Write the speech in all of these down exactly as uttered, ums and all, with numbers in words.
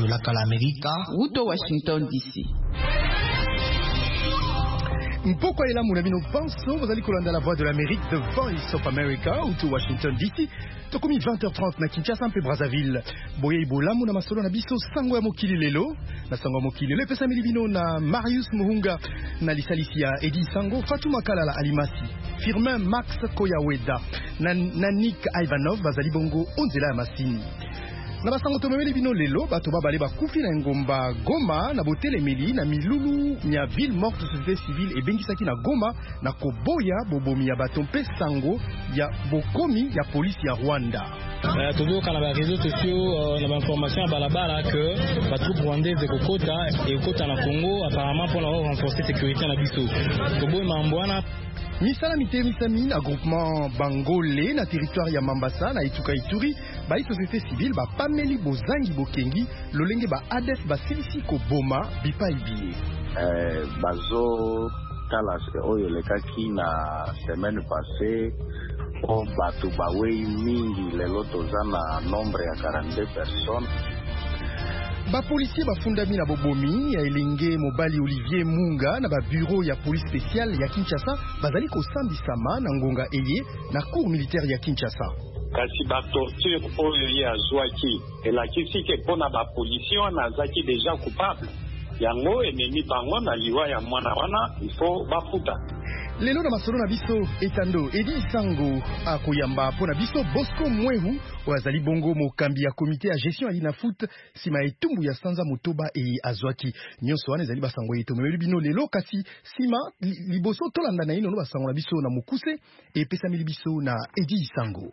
Lolaka la Amerika, Uto Washington D C. Mpoko ela munabino panso bazali kolanda la voix de l'Amérique de Voice of America ou to Washington D C. Tokomi vingt heures trente na Kinshasa mpe Brazzaville. Boye ibolamu na masolo na biso sango ya mokili lelo. Na sango ya mokili lelo pesa milibino na Marius Muhunga na lisalisia Edi Sango, Fatuma Kalala Alimasi, Firmin Max Koyaweda na, na Nick Ivanov bazali bongo onzela ya masini. Na basango tomemeli bino lelo bato babale bakufi na ngomba Goma na botelemeli na milulu nya ville morte société civile ebengisaki na Goma na koboya bobomi ya bato mpe sango ya bokomi ya polisi ya Rwanda. Euh, toujours quand on a les réseaux sociaux, on a l'information à Balabala que la troupe rwandaise est au Kota et au Kota na Congo apparemment pour avoir renforcé la sécurité na biso. Kobo Mambwana misala mite misami na groupement Bangolé na territoire ya Mambasa na Ituka Ituri ba société civile ba pameli bozangi bokengi lolenge ba A D F ba silisi ko boma bipa ibiye. Euh bazo tala oyo lekaki na semaine passée o batu bawei mingi lelo toza na nombre ya quarante-deux personnes. Ba policier ba fundami na bobomi ya elenge mobali Olivier Munga na ba bureau ya police spéciale ya Kinshasa bazali ko sambisama na ngonga eye na cour militaire ya Kinshasa. Kasi ba torture oyo ya zwaki elakisi ke pona ba policier wana zaki déjà coupable yango enemi bango na liwa ya mwana wana ifo bafuta. Lelo na masolo na biso etando Edi Sango akoyamba pona biso Bosco Mwehu wazali bongo mokambi ya komite ya gestion alina foot sima etumbu ya Sanza Motoba e azwaki nyonso wana ezali basango yeto memeli bino lelo kasi sima liboso tolanda na ino no basango na biso na mokuse e pesa mili biso na Edi Sango.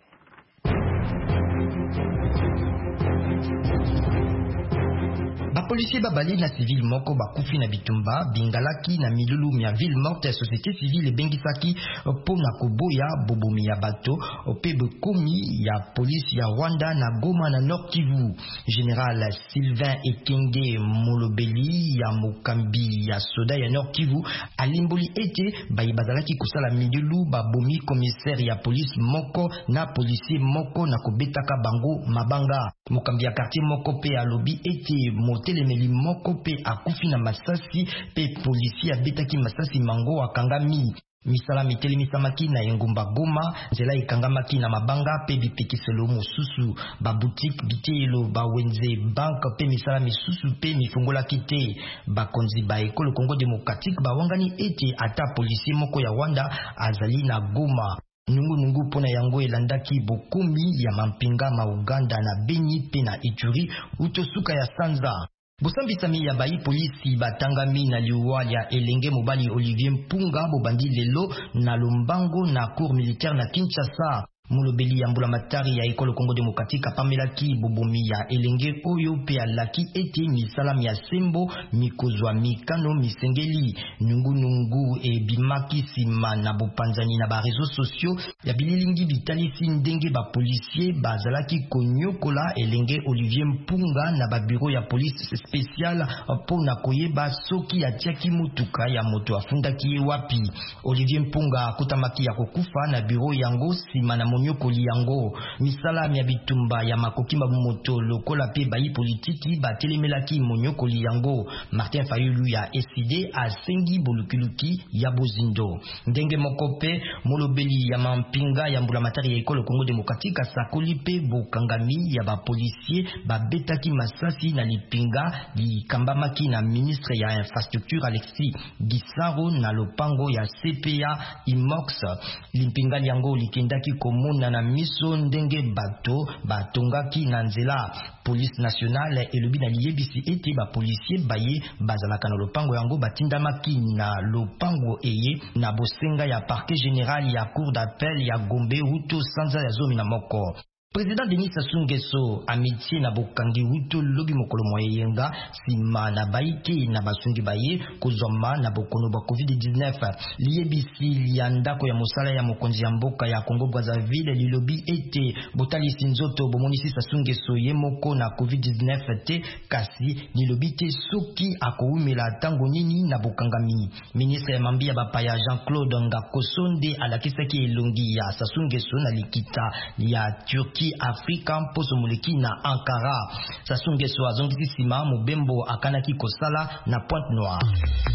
Bapolisier babali na civil moko bakufi na bitumba bingalaki na milulu ya ville morte société civile bengisaki pona koboya bobomi ya bato pe bekomi ya police ya Rwanda na Goma na Nord Kivu. Général Sylvain Ekenge Molobeli ya mokambi ya soda ya Nord Kivu alimboli ete bayibazalaki kusala milulu babomi commissaire ya police moko na policier moko na kobetaka bango mabanga. Mokambi ya quartier moko pe alobi ete motelemeli moko pe akufi na masasi pe policier abetaki masasi mango akangami. Misala miteli misamaki na engumba Goma nzela ikangamaki na mabanga pe bipekiselo mosusu ba boutique bitelo ba wenze bank pe misala misusu pe mifungola kite ba konzi ba ekolo Congo démocratique ba wangani ete ata policier moko ya Rwanda azali na Goma. Nungu nungu pona yango elandaki bokumi ya mampinga ma Uganda na Beni pe na Ituri utosuka ya Sanza. Bosambisami ya bayi polisi batangami na liwa ya elenge mobali Olivier Mpunga bobandi lelo na lombango na cour militaire na Kinshasa. Mulobeli ya mbula matari ya ekolo Congo démocratique apamelaki bobomi ya elenge oyo pe alaki ete misalam ya sembo mikozwa mikano misengeli nungu nungu e bimaki sima na bopanzani na ba réseaux sociaux ya bililingi bitalisi ndenge ba policier bazalaki konyokola elenge Olivier Mpunga na ba bureau ya police spéciale pona koyeba soki ya tiaki mutuka ya moto afundaki ye wapi. Olivier Mpunga akutamaki ya kokufa na bureau yango sima na monyokoli yango. Misala ya bitumba ya makokimba moto lokola pe bayi politiki batelemelaki monyokoli yango. Martin Fayulu ya S I D asengi bolukiluki ya bozindo. Ndenge mokope molobeli ya mampinga ya mbula matari ya ekolo Congo démocratique asakoli pe bokangami ya ba policier babetaki masasi na lipinga likambamaki na ministre ya infrastructure Alexis Gisaro na lopango ya C P A Imox. Limpinga yango likendaki komona na miso ndenge bato batongaki na nzela. Police nationale elobi na liyebisi ete ba policier baye bazalaka na lopango yango batindamaki na lopango eye na bosenga ya parquet général ya cour d'appel ya Gombe Huto Sanza ya zomi na moko. Président Denis Sassou Nguesso amitié na bokangi Huto lobi mokolo moyenga sima na baike na basungi baye kozoma na bokono ba covid dix-neuf. Liyebisi liandako ya mosala ya mokonzi ya mboka ya Congo Brazzaville lilobi ete botali sinzoto bomonisi Sassou Nguesso ye moko na covid dix-neuf te kasi lilobi te soki akoumela tango nini na bokangami. Ministre ya Mambia bapaya Jean-Claude Ngakosonde alakisaki elongi ya Sassou Nguesso na likita ya Turquie Moleki Afrika mposo Moleki na Ankara. Sassou Nguesso azongisi sima mobembo akanaki kosala na Pointe Noire.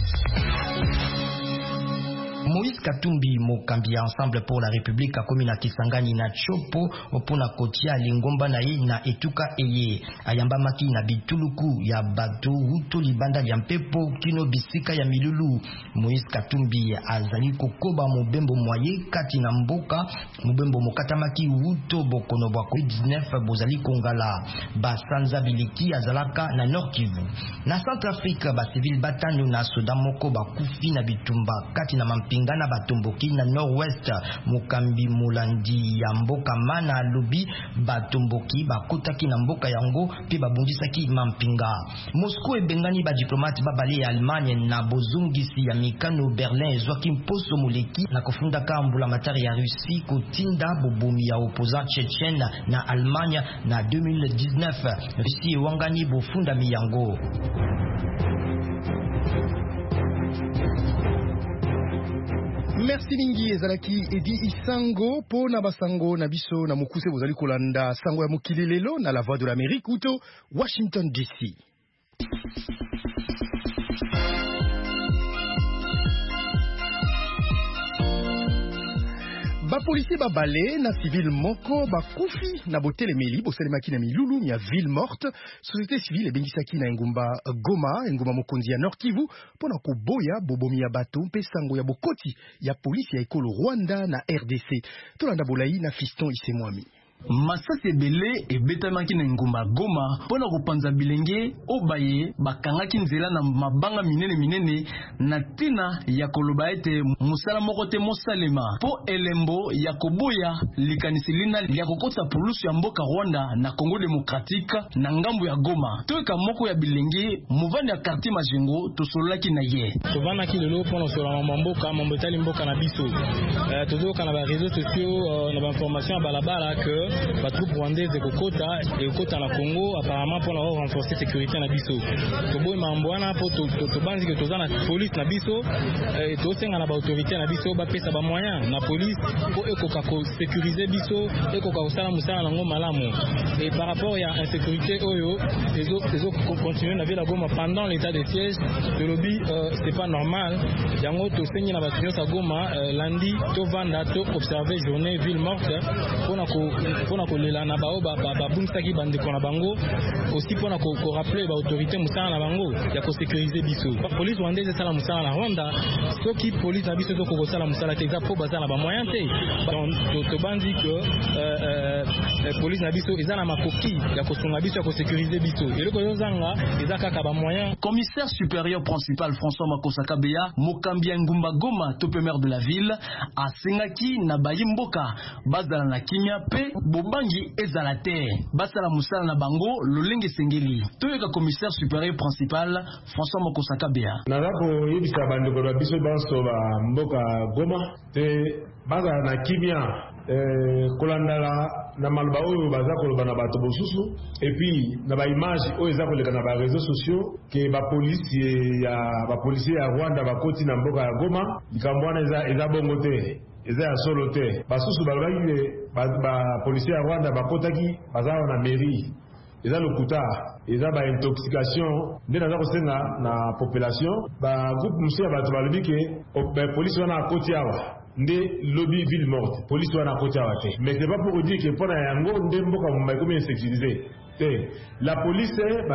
Moïse Katumbi mokambi ya Ensemble pour la République akomi na Kisangani na Chopo opona kotia lingomba na ye na etuka eye ayamba maki na bituluku ya bato huto libanda ya mpepo kino bisika ya milulu. Moïse Katumbi azali kokoba mobembo moye kati na mboka mobembo mokatamaki huto bokono bwa covid dix-neuf bozali kongala basanza biliki azalaka na Nord Kivu. Na Centrafrique ba civil batano na soda moko bakufi na bitumba kati na mampinga na batomboki na Nord-Ouest. Mukambi Mulandi ya mboka mana lobi batomboki bakotaki na mboka yango pe babundisaki mampinga. Moscou ebengani ba diplomate babale ya Allemagne na bozungisi ya mikano Berlin ezwaki mposo Moleki na kofunda ka mbula matari ya Russie kotinda bobomi ya opposant Tchétchène na Allemagne na deux mille dix-neuf. Russie wangani bofunda miyango. Merci mingi ezalaki Edi Isango po na basango na biso na mukuse bozali kolanda sango ya mokili lelo na la voix de l'Amérique uto Washington D C. Ba policier ba balé na civil moko ba kufi na botelemeli bosalemaki na milulu ya ville morte. Société civile ebingisaki na engumba Goma engumba mokonzi ya Nord Kivu pona koboya bobomi ya bato mpe sango ya bokoti ya polisi ya ekolo Rwanda na R D C. Tolanda bolai na Fiston Isemwami. Masasi ebele ebetamaki na ngumba Goma pona kopanza bilenge obaye bakangaki nzela na mabanga minene minene na tina ya koloba ete musala moko te mosalema po elembo ya koboya likanisi lina ya kokota polusu ya mboka Rwanda na Congo Démocratique na ngambu ya Goma. Toeka moko ya bilenge muvandi ya quartier Majengo tosolaki na ye. Tovana ki lelo pona sola mboka mambotali mboka na biso. Euh tozoka na ba réseaux sociaux na ba information balabala que ba troupe rwandaise de Kokota et Kokota na Congo apparemment pour avoir renforcer sécurité na biso. To boy mambwana po to to banzi que tozana police na biso et to senga na ba autorité na biso ba pesa ba moyen na police po ekoka ko sécuriser biso ekoka ko sala musala nango malamu. Et par rapport à insécurité oyo les autres les autres continuer na ville Goma pendant l'état de siège de lobby euh, c'est pas normal. Yango to sengi na ba sa Goma euh, lundi to vanda to observer journée ville morte pona ko pona ko lela na bao ba ba bunstaki bande kona bango aussi pona ko ko rappeler ba autorité musala na bango ya ko sécuriser biso ba police rwandaise sala musala na Rwanda soki police na biso to ko sala musala te za po bazala ba moyen te donc to, to bandi que euh, euh, police na biso ezana makoki ya ko sunga biso ya ko sécuriser biso eloko yo zanga ezaka ka ba moyen. Commissaire supérieur principal François Makosa Kabeya mokambi ngumba Goma to maire de la ville a sengaki na bayimboka bazala na kimia pe bobangi ezalate basala musala na bango lolenge sengeli. Toyeka commissaire supérieur principal François Makosa Kabeya nazako yebisa bandeko na biso banso ba mboka Goma te bazala na kimia eh kolandala na malba oyo baza koloba na bato bosusu et puis na ba image oyo eza koleka na ba réseaux sociaux ke ba policier ya ba policier ya Rwanda bakoti na mboka ya Goma likambo wana eza eza bongo te eza ya solo te basusu balobaki ba, ba policier ya Rwanda bakotaki baza na mairie eza lokuta eza ba intoxication nde naza kosenga na population ba groupe musia ya bato balobi ke ba police wana akoti awa nde lobby ville morte police wana akoti awa te mais c'est pas pour dire que pona yango nde mboka mumbai comme insécurisé te la police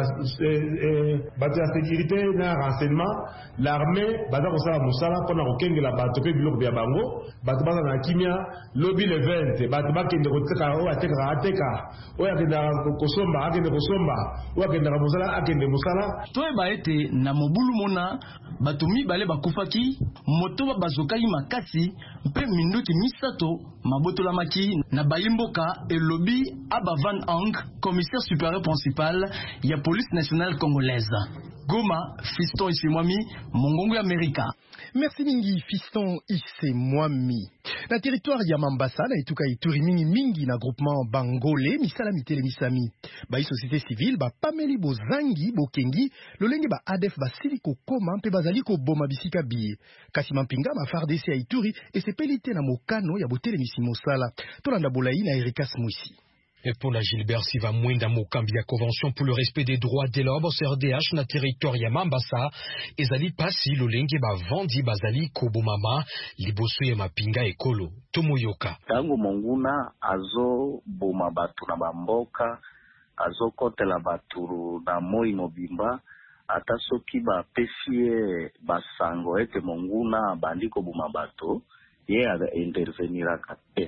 bato ya sécurité na renseignement l'armée baza kosala musala pona kokengela bato pe biloko bya bango bato baza na kimia lobby le vingt bato bakende koteka oyo atekaka ateka oyo akendaka kosomba akende kosomba oyo akendaka musala akende musala. Toyeba ete na mobulu mona bato mibale bakufaki moto bazokaki makasi mpe minduki misato mabotolamaki na bayimboka elobi Aba Van Hank commissaire supérieur principal ya police nationale congolaise. Goma, Fiston Isemwami, Mongongo Amerika. Merci mingi Fiston Isemwami. Na territoire ya Mambasa na etuka ituri mingi mingi na groupement Bangole misala mitele misami. Ba société civile ba pameli bozangi bokengi lolenge ba A D F ba siliko koma mpe bazali ko boma bisika biye. Kasi mampinga ma F A R D C ya Ituri esepelite na mokano ya botele misimo sala. Tolanda bolai na Erika Smuisi. Et pour la Gilbert Siva Mwenda Mokambi ya Convention pour le respect des droits de l'homme C R D H na territoire ya Mambasa ezali pasi lolenge bavandi bazali kobomama liboso ya mapinga ekolo tomoyoka tangu monguna azo boma batu na bamboka azo kotela batu na moi mobimba ata soki bapesie basango ete monguna bandiko boma bato ye interveniraka te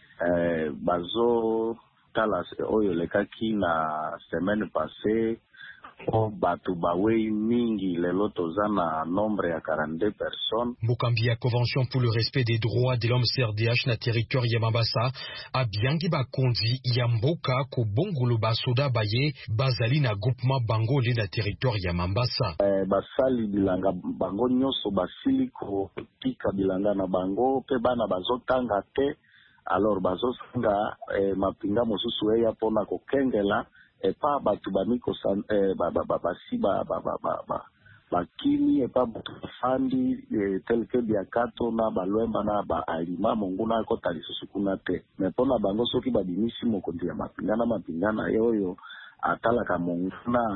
eh, bazo tala oyo lekaki na semaine passée o batu bawei mingi lelo toza na nombre ya quarante-deux personnes. Mokambi ya Convention pour le respect des droits de l'homme C R D H na territoire ya Mambasa abiangi bakondi ya mboka ko bongolo basoda baye bazali na groupement bango le na territoire ya Mambasa. Eh, basali bilanga bango nyoso basili ko tika bilanga na bango pe bana bazotanga te alors bazosanga eh, mapinga mosusu eya pona ko kengela et pas batu baniko san eh, ba ba ba basi ba ba ba ba ba bakini et pas batu fandi eh, tel que biakato na balwemba na ba alima monguna ko tali susukuna te mais pona bango soki badimisi mokonzi ya mapinga na mapinga na yoyo atala ka monguna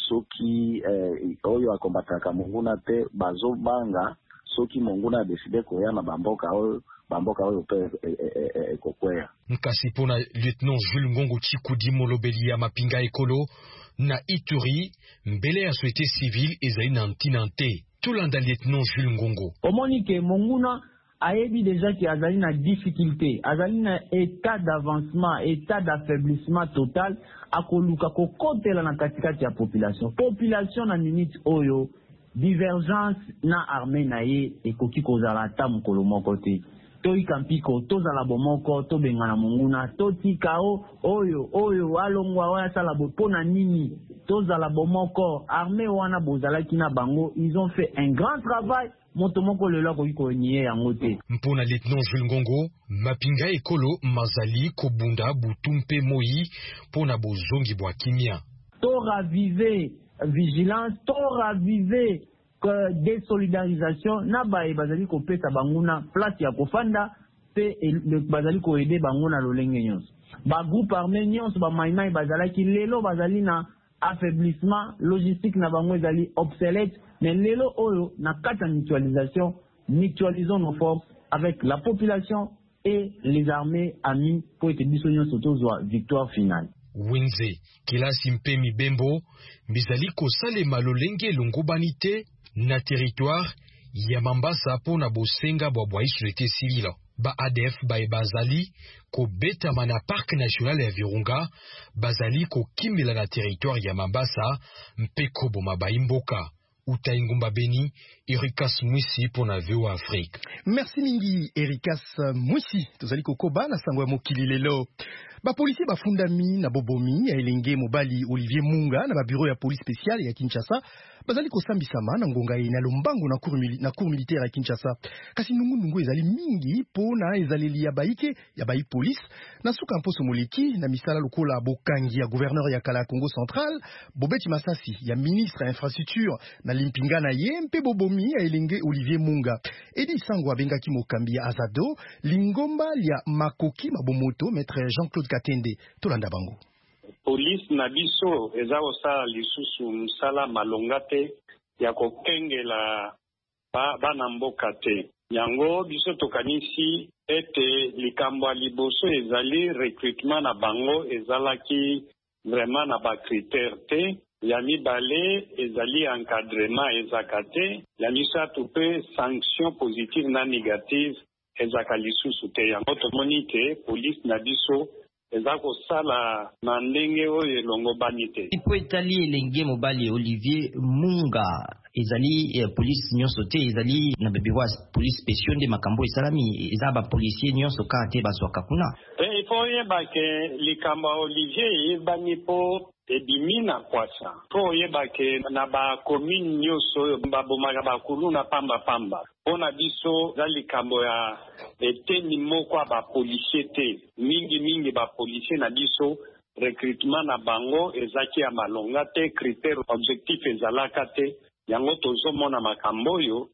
soki eh, oyo akombataka monguna te bazo banga soki monguna decide koya na bamboka oyo bamboka oyo pe ekokwea. Nkasi pona lieutenant Jules Ngongo Chikudi molobeli ya mapinga ekolo na Ituri mbele ya société civile ezali na ntinante. Tolanda lieutenant Jules Ngongo. Omoni ke monguna ayebi déjà ki azali na difficulté, azali na état d'avancement, état d'affaiblissement total akoluka kokotela na katikati ya population. Population na minute oyo divergence na armée na ye ekoki kozala ta mokolo moko te. Toi kampiko tozala bomoko to bengana monguna to tikao oyo oyo alongwa wa sala bopona nini tozala bomoko armée wana bozala kina bango ils ont fait un grand travail motomoko lelo ko iko nié yango te. Mpona lieutenant Jules Ngongo mapinga ekolo mazali kobunda butumpe moi pona bozongi bwa kimia to raviver vigilance to raviver désolidarisation na bae bazali ko pesa banguna place ya kofanda pe bazali ko aider banguna lolenge nyonso ba groupe armé nyonso ba maimai bazala ki lelo bazali na affaiblissement logistique na bango ezali obsolète mais lelo oyo na kata mutualisation mutualisons nos forces avec la population et les armées amies pour être biso nyonso tozwa victoire finale. Winze kilasi mpe mibembo bizali ko salema lolenge longobanite na territoire ya Mambasa pona bosenga bwa bwa société civile ba A D F ba e bazali ko beta mana parc national ya Virunga bazali ko kimela na territoire ya Mambasa mpe ko boma ba imboka Utaingumba Beni Erikas Mwisi pona V O Afrique. Merci mingi Erikas Mwisi tozali kokoba na sango ya mokili lelo. Ba policier ba fundami na bobomi ya elenge mobali Olivier Munga na ba bureau ya police spéciale ya Kinshasa bazali kosambisama na ngonga na lombango na cour na cour militaire ya Kinshasa. Kasi nungu nungu ezali mingi pona ezaleli ya baike ya bai police na suka mposo moleki na misala lokola bokangi ya gouverneur ya kala Congo Central Bobeti Masasi ya ministre infrastructure na limpinga na ye mpe bobomi ya elenge Olivier Munga. Edi sango abengaki mokambi ya Azado lingomba ya makoki mabomoto maître Jean-Claude Katende tolanda bango. Police na biso eza osala lisusu msala malonga te ya kokengela ba bana mboka te. Yango biso tokanisi ete likambo ya liboso ezali recrutement na bango ezalaki vraiment na ba critère te. Ya mibale ezali encadrement ezaka te. Ya misatu pe sanction positive na négative ezaka lisusu te. Yango tomoni ke police na biso ezako sala na ndenge oyo elongobani te. Ipo etali elenge mobali Olivier Munga ezali eh, police nyonso te ezali na bebewa police spéciale de makambo esalami ezaba policier nyonso ka te bazwaka kuna. E ifo yeba ke likambo Olivier yebani po ebimina kwasa. Po yeba ke na ba commune nyonso babomaka bakulu na pamba pamba. Pona biso za likambo ya eteni moko ba policier te. Mingi mingi ba policier na biso recrutement na bango ezaki ya malonga te, critère objectif ezalaka te. Yango tozomona makambo yo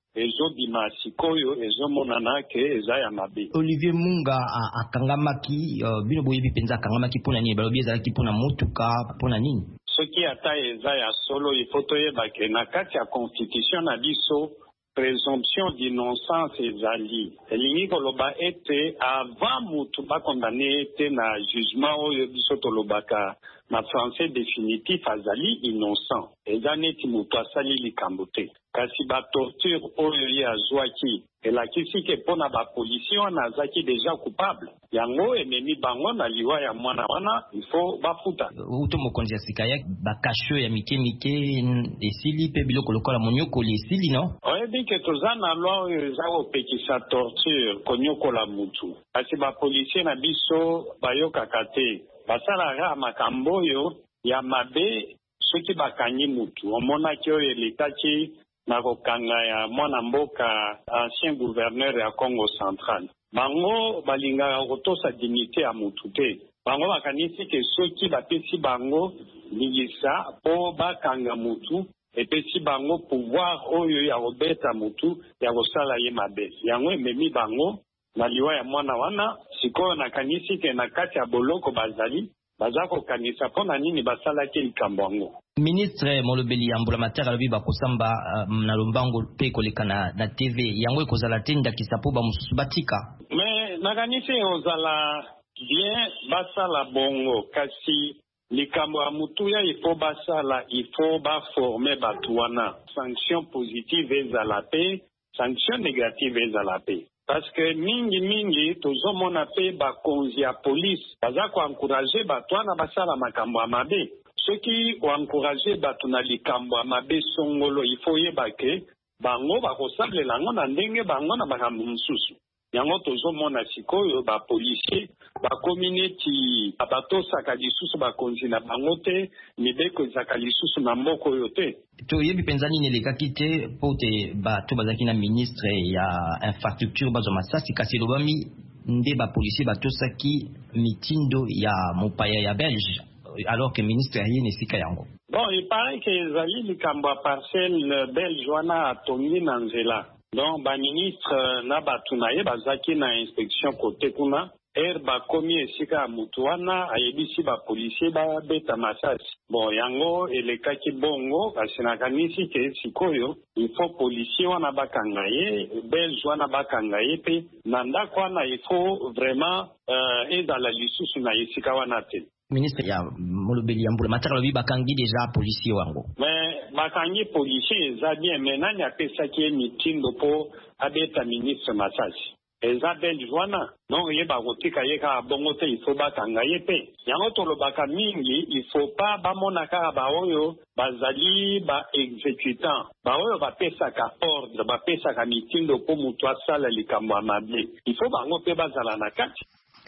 ezobima sikoyo ezomonana ke eza ya mabe. Olivier Munga akangamaki uh, bino boyebi penza akangamaki mpona nini balobi ezalaki mpona motuka mpona nini? Soki ata eza ya solo ifo toyeba ke na kati ya constitution na biso présomption d'innocence ezali elingi koloba ete avant mutu bakondane ete na jugement oyo biso tolobaka na français définitif azali innocent eza neti mutu asali likambo te kasi batorture oyo ye azwaki elakisi ke mpona bapolisier wana azaki deja coupable yango ememi bango na liwa ya mwana wana ifo bafuta uto mokonzi ya sika ya bakasho ya mike mike esili mpe biloko lokola monyokoli esili no oyebi ke toza na loi oyo eza kopekisa torture konyokola mutu kasi bapolisier na biso bayokaka te basalaka makambo oyo ya mabe soki bakangi mutu omonaki oyo elekaki na kokanga ya mwana mboka ancien gouverneur ya Congo Central bango balingaka kotosa dignité ya mutu te bango bakanisi ke soki bapesi bango lingisa po bakanga mutu epesi bango pouvoir oyo ya kobeta mutu ya kosala ye mabe yango ememi bango na liwa ya mwana wana sikoyo nakanisi ke na kati ya boloko bazali baza kokanisa mpona nini basalaki likambo yango. Ministre Molobeli ya Mbulamatari alobi bakosamba uh, na lombango mpe koleka na, na T V yango ekozala te ndakisa po bamosusu batika me nakanisi ozala bien basala bongo kasi likambo ya mutuya ifo basala ifo baforme batu wana sanction positive ezala pe sanction négative ezala pe parce que mingi mingi tozomona pe bakonzi ya police baza koankuraje bato wana basala makambo ya mabe soki oankuraje bato na likambo ya mabe songolo ifo yeba ke bango bakosalela yango na ndenge bango na makambo mosusu yango tozomona sikoyo bapolisier bakomi neti batosaka lisusu bakonzi na bango te mibeko ezaka lisusu na mboka oyo te toyebi mpenza nini elekaki te po te bato bazalaki na ministre ya infrastructure bazwa masasi kasi elobami nde bapolisier batosaki mitindo ya mopaya ya Belge alors que ministre aye nesika yango bon il paraît que ezali likambo ya parcelle Belge wana atongi na nzela donc baministre na bato na ye bazaki na inspection kote kuna er bakomi esika ya mutu wana ayebisi bapolisier babeta masasi bon yango elekaki bongo kasi nakanisi ke sikoyo ifo policier wana bakanga ye Belge wana bakanga ye pe na ndako wana ifo vraiment uh, ezala lisusu na esika wana te. Ministre ya Molobeli ya Mbulamatari alobi bakangi deja policier wango mais bakangi policier eza bien mais nani apesaki ye mitindo po abeta ministre masasi eza Belge wana donc ye bakotika ye kaka bongo te ifo bakanga ye pe yango tolobaka mingi ifo pa bamona kaka baoyo bazali baexécutant baoyo bapesaka ordre bapesaka mitindo po mutu asala likambo ya mabe ifo bango mpe bazala na kati.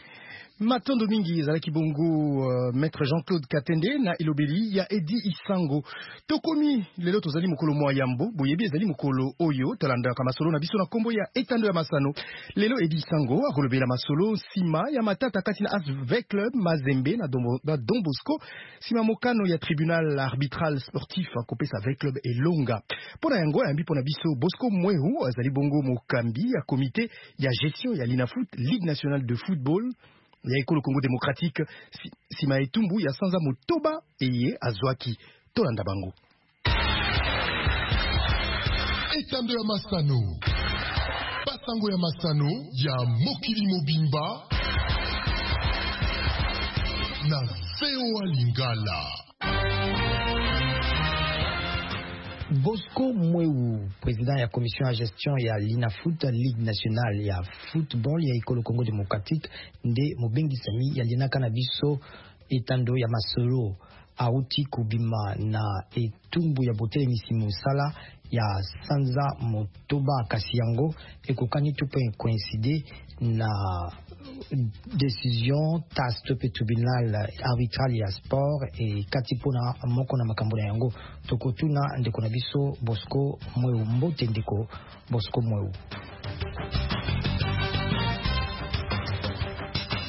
Matondo mingi ezalaki bongo uh, maître Jean-Claude Katende na Elobeli ya Edi Isango tokomi lelo tozali mokolo mwa yambo boyebi ezali mokolo oyo talanda ka masolo na biso na kombo ya etando ya masano lelo Edi Isango akolobela masolo sima ya matata kati na A S V Club Mazembe na Don, na Don Bosco sima mokano ya tribunal arbitral sportif akopesa V Club elonga pona yango yambi pona biso Bosco Mwehu azali bongo mokambi ya komite ya gestion ya Linafoot Ligue nationale de football ya ekolo Congo démocratique sima etumbu ya Sanza Motoba eye azwaki tolanda bango etando ya masano basango ya masano ya mokili mobimba na V O A Lingala. Bosco Mwehu, président ya commission ya gestion ya Linafoot Ligue nationale ya football ya ekolo Congo démocratique nde mobengi sami ya linaka na biso etando ya masolo auti kubima na etumbu ya botele misimu sala ya Sanza Motoba kasi yango ekokani tupe coïncider na décision tas tope tribunal arbitral ya sport et katipona moko na makambo na yango tokotuna ndeko na biso Bosco Mwehu mbote ndeko Bosco Mwehu.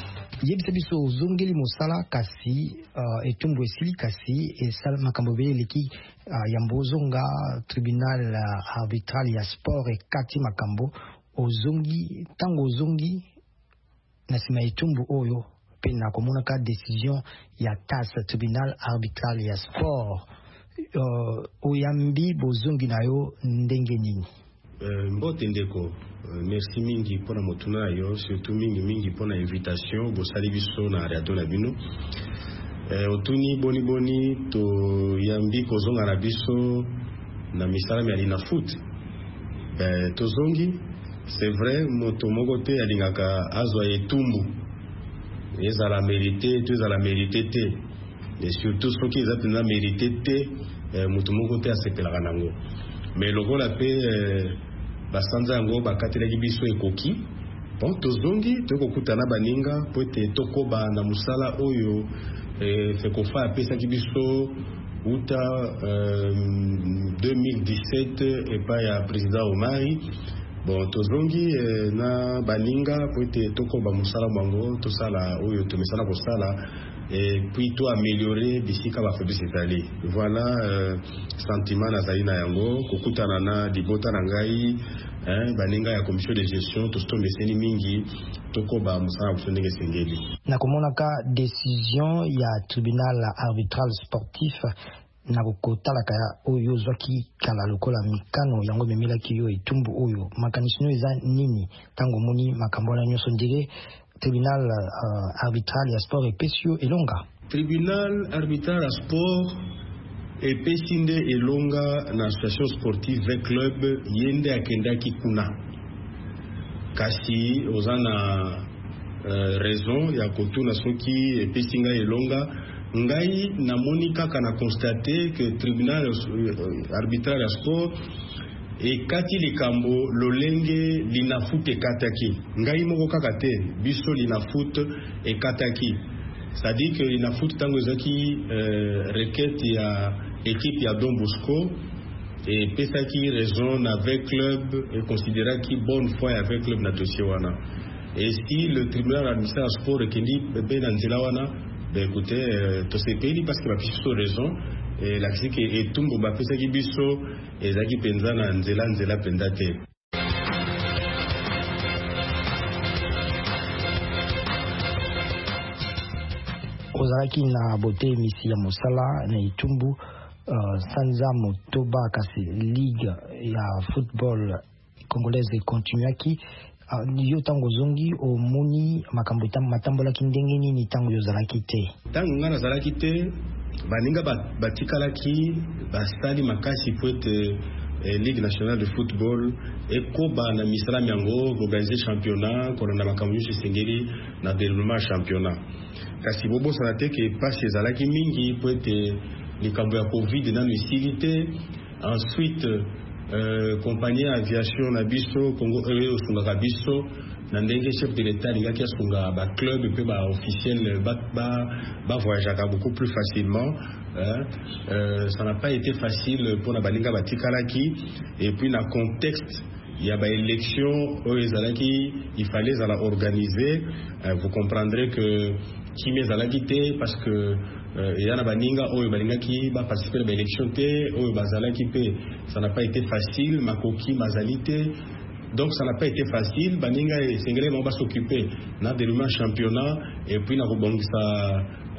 yebisa biso ozongeli mosala kasi uh, etumbu esili kasi esala makambo beleki uh, ya mbozonga tribunal uh, arbitral ya sport ekati makambo ozongi tango ozongi na sima etumbu oyo pe na komonaka décision ya T A S tribunal arbitral ya sport uh, oyambi bozongi nayo ndenge nini? Uh, mbote ndeko uh, merci mingi pona motuna yo surtout mingi mingi pona invitation bosali biso na radio na bino uh, otuni boni boni to yambi kozonga na biso na misala ya lina foot uh, tozongi c'est vrai moto moko te alingaka azwa etumbu ezala mérité to ezala mérité te et surtout soki eza tena mérité te uh, moto moko te asepelaka nango mais lokola pe eh, basanza yango bakatelaki biso ekoki bon tozongi tokokutana baninga po ete tokoba na musala oyo eh, fekofa apesaki biso uta eh, deux mille dix-sept epai ya président Omari. Bon tozongi eh, na baninga po ete tokoba musala mwango tosala oyo tomesana kosala et puis to améliorer bisika ba faiblesse etali. Voilà euh, sentiment na zaina yango kokutana na dibota na ngai hein baninga ya commission de gestion to sto meseni mingi tokoba musala kusondenge sengeli na komonaka décision ya tribunal arbitral sportif na kotalaka oyo zwaki kala lokola mikano yango memelaki yo etumbu oyo makanisino eza nini tango moni makambo na nyonso ndire tribunal uh, arbitral ya sport epesio elonga? Tribunal arbitral ya sport epesinde elonga na association sportive ve club yende akendaki kuna kasi ozana uh, raison ya kotuna soki epesinga elonga ngai namoni kaka na constater que tribunal uh, arbitral ya sport ekati likambo lolenge linafut ekataki ngai moko kaka te biso linafut ekataki c'est-à-dire que linafut tango ezaki euh, requête ya équipe ya Don Bosco et pesaki raison avec club et considéraki bonne foi avec club na dossier wana et si le tribunal administratif sport ekendi be na nzela wana ben écoutez euh, to sepeli parce que ba biso raison et la kisiki etumbu bapesaki biso ezaki penza na nzela nzela penza te. ozalaki na bote misi ya mosala na etumbu uh, sanza motoba kasi ligue ya football congolaise continuaki uh, yo tango zongi omoni makambo matambolaki ndenge nini tango yozalaki te? Tango nga nazalaki te baninga batikalaki basali makasi po ete eh, Ligue nationale de football ekoba na misala yango organiser championnat kolanda makambo nyonso esengeli na déroulement championnat kasi bobosana te ke pasi ezalaki mingi po ete likambo ya covid nano esili te. Ensuite euh, compagnie aviation na biso Congo oyo osungaka biso na ndenge chef de l'état alingaki asunga ba club pe ba officiel ba ba, ba voyageaka beaucoup plus facilement hein? Euh, ça n'a pas été facile pour na balinga batikalaki et puis na contexte il y a ba élection oyo ezalaki il fallait la organiser euh, vous comprendrez que kimi ezalaki te parce que il y a na baninga oyo balingaki ba participer à l'élection te oyo bazalaki pe ça n'a pas été facile makoki mazalité. Donc ça n'a pas été facile. Baninga et Sengele va s'occuper na déroulement championnat et puis na rebongisa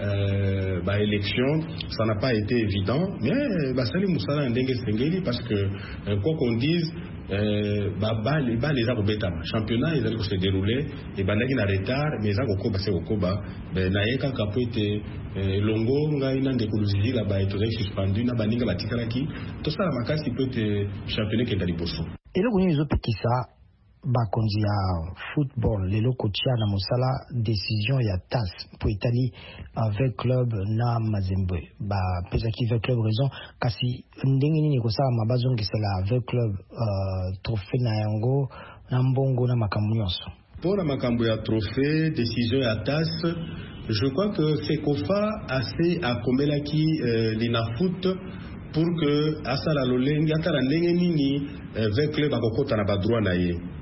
euh, ba élection. Ça n'a pas été évident, mais basali musala ndenge Sengeli parce que euh, quoi qu'on dise euh, ba ba les ba les arobeta championnat ils allaient se dérouler et bandaki na retard mais ça ko ba se ko ba ben na yeka kapote longo ngai na ndekuluzi la ba eto suspendu na baninga batikalaki to ça makasi peut championnat qui est dans les bosso. eloko nini ezopekisa bakonzi ya football lelo kotia na mosala décision ya T A S po etali avec club na Mazembe bapesaki avec club raison kasi ndenge nini kosala mabazongisela avec club uh, trophée na yango na mbongo na makambo nyonso mpona makambo ya trophée décision ya T A S je crois que Fekofa assez akomelaki euh, linafoot pour que asala lolenge atala ndenge nini avec club akokota na ba droit na ye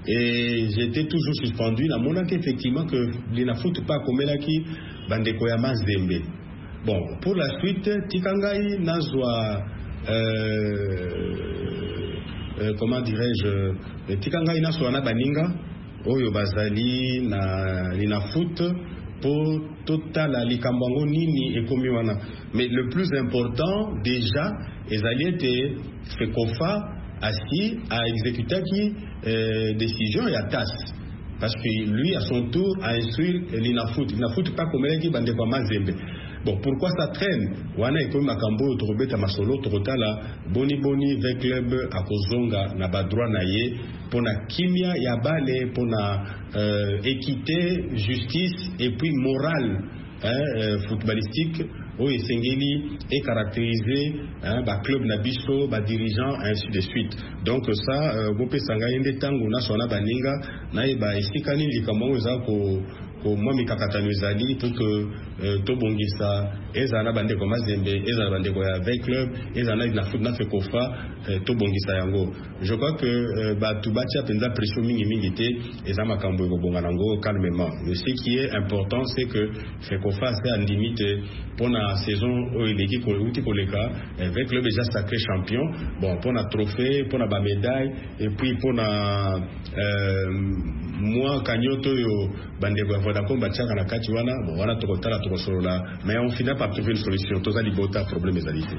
et j'étais toujours suspendu. La monnaie effectivement que l'inafoot pas comme là qui bandeko ya Mazembe. Bon, pour la suite, Tikangai Nazwa, euh, euh, comment dirais-je, Tikangai Nazwa na baninga, Oyo Bazali na l'inafoot pour total likambango nini et komiwana. Mais le plus important déjà, ezali était Fekofa assis à exécuter qui euh, décision et à T A S. Parce que lui, à son tour, a instruit l'inafoot. L'inafoot pas comme elle qui bande pas Mazembe. Bon, pourquoi ça traîne? Wana eko makambo torobeta masolo torotala boni boni ve club à Kozonga na badroit na ye pona kimia ya bale pona euh, équité, justice et puis morale hein, euh, footballistique. O Esengeli est caractérisé hein, ba club na biso ba dirigeant ainsi de suite. Donc ça bope sanga yende tango na sona baninga na e ba esikani likambo za ko ko moi mikakatano ezali pour que to bongisa ezana bande ko Mazembe ezana bande ko ya vingt club ezana na foot na Fekofa to bongisa yango. Je crois que ba tubatia penza pression mingi mingi te ezama kambo ko bonga nango calmement. Mais ce qui est important c'est que Fekofa c'est en limite pour la saison où l'équipe outi koleka vingt club déjà sacré champion. Bon pour la trophée, pour la médaille et puis pour la euh, moi kanyoto yo bande ko Vodacom batia kana kati wana bon wana tokotala tokosolola mais on finit par trouver une solution toza libota problème ezalité.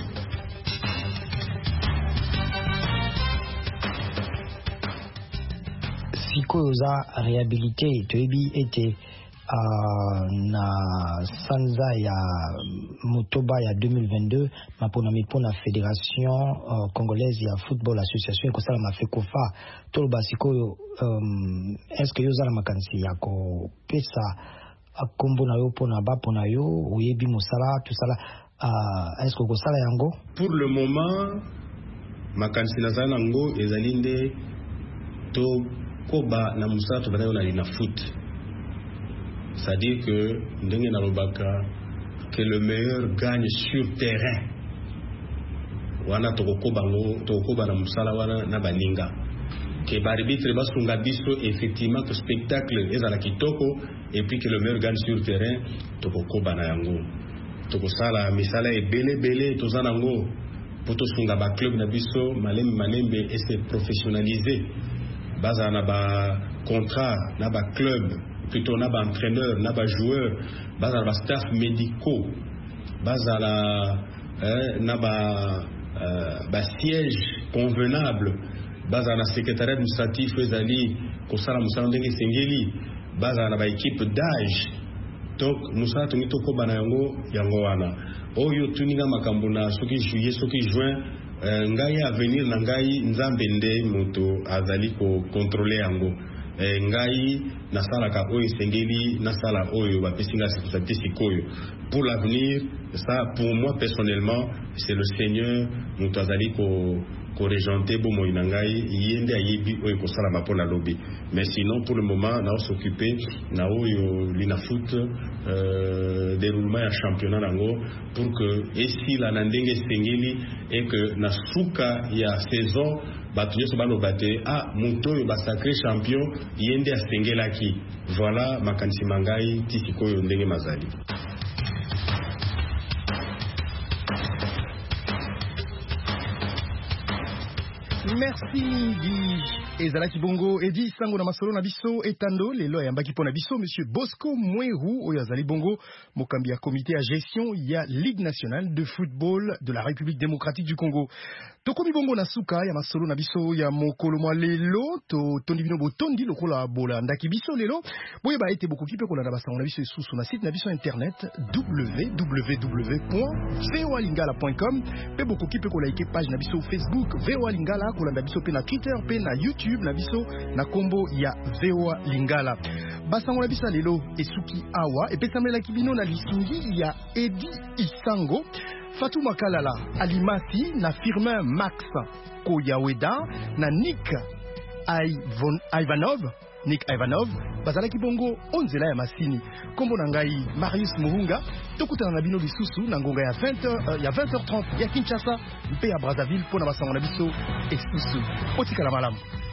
Sikoyo za réhabilité toyebi ete Uh, na sanza ya Motoba ya deux mille vingt-deux mapona mipona fédération uh, congolaise ya football association ekosala ma Fekofa tolo basikoyo um, est-ce que yoza la makanisi ya ko pesa akombo na yo pona ba pona yo oyebi mosala tout ça uh, est-ce que kosala yango? Pour le moment makanisi na zana ngo ezalinde to koba na musala to bana na foot. C'est-à-dire que ndenge na lobaka que le meilleur gagne sur terrain. Wana toko bango toko bana musala wana na baninga. Que barbitre basunga biso effectivement que spectacle ezala kitoko et puis que le meilleur gagne sur terrain toko bana yango. Toko sala misala e bele bele tozana ngo poto sunga ba club na biso malembe malembe et se professionnaliser. Baza na ba contrat na ba club plutôt na ba entraîneur na ba joueur baza ba staff médicaux baza la eh, na ba euh, ba siège convenable baza na secrétariat administratif ezali ko sala musala ndenge sengeli baza na ba équipe d'âge donc musala tongi to ko bana yango yango wana oyo tuninga makambo na soki juillet soki juin euh, ngai avenir na ngai nzambe nde moto azali ko contrôler yango. Eh, ngai nasalaka oyo sengeli nasala oyo bapesinga responsabilité sikoyo pour l'avenir. Ça pour moi personnellement c'est le Seigneur moto azali ko ko régenter bo moina ngai yende ayebi oyo ko sala mapola lobby. Mais sinon pour le moment na s'occuper na oyo linafoot euh, déroulement ya championnat nango pour que esi la ndenge sengeli et que na suka ya saison batunye so bano bate ah muto yo ba sacré champion yende asengelaki. Voilà makanisi mangai tisikoyo ndenge mazali. Merci Mingi ezalaki bongo edi sango na masolo na biso etando lelo yambaki pona biso monsieur Bosco Mweru oyo azali bongo mokambi ya comité à gestion ya Ligue nationale de football de la République démocratique du Congo. Tokomi bongo na suka ya masolo na biso ya mokolo mwa lelo to tondi bino botondi lokola bola ndaki biso lelo boye ba ete bokoki pe kolanda basango na biso esusu na site na biso internet w w w point voa lingala point com pe bokoki pe kolike page na biso Facebook voa lingala kolanda biso pe na Twitter pe na YouTube na biso na kombo ya voa lingala. Basango na biso lelo esuki awa epesamelaki bino na lisungi ya Edi Isango, Fatou Makalala, Alimasi na Firmin Max Koyaweda na Nick Ivon, Ivanov Nick Ivanov bazalaki bongo onzela ya masini kombo na ngai Marius Muhunga tokutana na bino lisusu na ngonga ya vingt heures uh, ya vingt heures trente ya Kinshasa mpe ya Brazzaville pona basango na biso esusu otikala malamu.